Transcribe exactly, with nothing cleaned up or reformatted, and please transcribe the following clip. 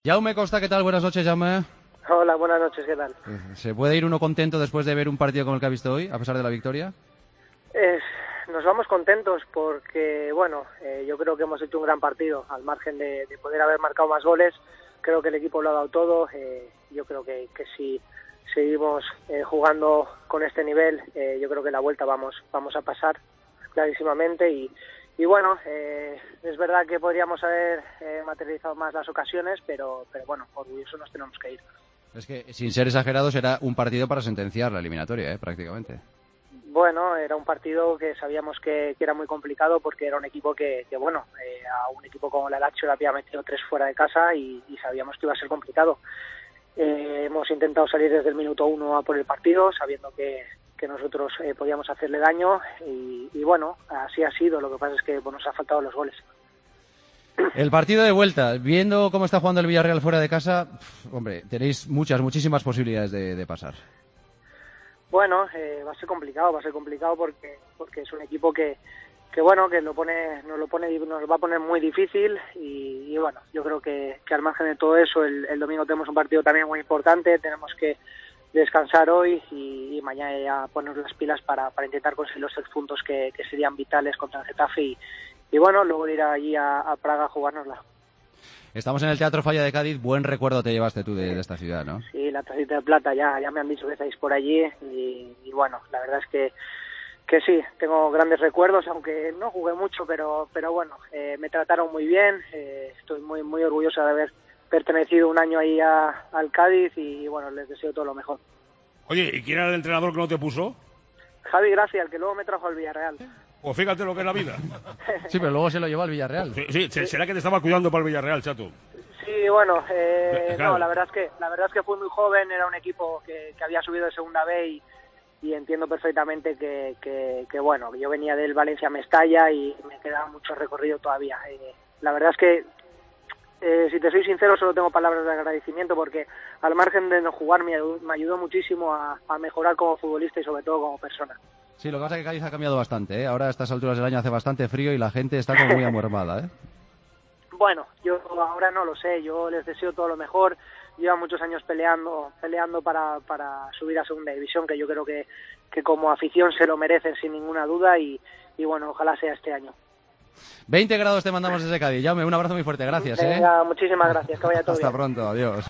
Jaume Costa, ¿qué tal? Buenas noches, Jaume. Hola, buenas noches, ¿qué tal? ¿Se puede ir uno contento después de ver un partido como el que ha visto hoy, a pesar de la victoria? Es, nos vamos contentos porque, bueno, eh, yo creo que hemos hecho un gran partido, al margen de, de poder haber marcado más goles. Creo que el equipo lo ha dado todo. Eh, yo creo que, que si seguimos eh, jugando con este nivel, eh, yo creo que la vuelta vamos, vamos a pasar clarísimamente y Y bueno, eh, es verdad que podríamos haber eh, materializado más las ocasiones, pero, pero bueno, orgullosos nos tenemos que ir. Es que, sin ser exagerados, era un partido para sentenciar la eliminatoria, ¿eh? Prácticamente. Bueno, era un partido que sabíamos que, que era muy complicado porque era un equipo que, que bueno, eh, a un equipo como la Lazio le había metido tres fuera de casa y, y sabíamos que iba a ser complicado. Eh, hemos intentado salir desde el minuto uno a por el partido, sabiendo que... que nosotros eh, podíamos hacerle daño y, y bueno, así ha sido. Lo que pasa es que bueno, nos ha faltado los goles. El partido de vuelta, viendo cómo está jugando el Villarreal fuera de casa, pff, hombre, tenéis muchas, muchísimas posibilidades de, de pasar. Bueno, eh, va a ser complicado, va a ser complicado porque porque es un equipo que que bueno, que lo pone, nos lo pone, nos va a poner muy difícil y, y bueno, yo creo que, que al margen de todo eso, el, el domingo tenemos un partido también muy importante, tenemos que descansar hoy y, y mañana ya poner las pilas para, para intentar conseguir los tres puntos que, que serían vitales contra el Getafe y, y bueno, luego ir allí a, a Praga a jugárnosla. Estamos en el Teatro Falla de Cádiz, buen recuerdo te llevaste tú de, de esta ciudad, ¿no? Sí, la tacita de plata, ya, ya me han dicho que estáis por allí y, y bueno, la verdad es que que sí, tengo grandes recuerdos, aunque no jugué mucho, pero pero bueno, eh, me trataron muy bien, eh, estoy muy muy orgulloso de haber pertenecido un año ahí a, al Cádiz y bueno, les deseo todo lo mejor. Oye, ¿y quién era el entrenador que no te puso? Javi Gracia, el que luego me trajo al Villarreal. Pues fíjate lo que es la vida. Sí, pero luego se lo llevó al Villarreal. Sí, sí, sí. Será que te estaba cuidando para el Villarreal, chato. Sí, bueno, eh, claro. no, la verdad es que la verdad es que fui muy joven, era un equipo que, que había subido de segunda B y, y entiendo perfectamente que, que, que bueno, yo venía del Valencia Mestalla y me quedaba mucho recorrido todavía. Eh, la verdad es que Eh, si te soy sincero, solo tengo palabras de agradecimiento porque al margen de no jugar me ayudó, me ayudó muchísimo a, a mejorar como futbolista y sobre todo como persona. Sí, lo que pasa es que Cádiz ha cambiado bastante, ¿eh? Ahora a estas alturas del año hace bastante frío y la gente está como muy amuermada, ¿eh? Bueno, yo ahora no lo sé, yo les deseo todo lo mejor. Llevan muchos años peleando peleando para, para subir a segunda división, que yo creo que, que como afición se lo merecen sin ninguna duda y, y bueno, ojalá sea este año. veinte grados te mandamos desde Cádiz. Jaume, un abrazo muy fuerte, gracias. Venga, ¿eh? muchísimas gracias, que vaya todo Hasta bien. pronto, adiós.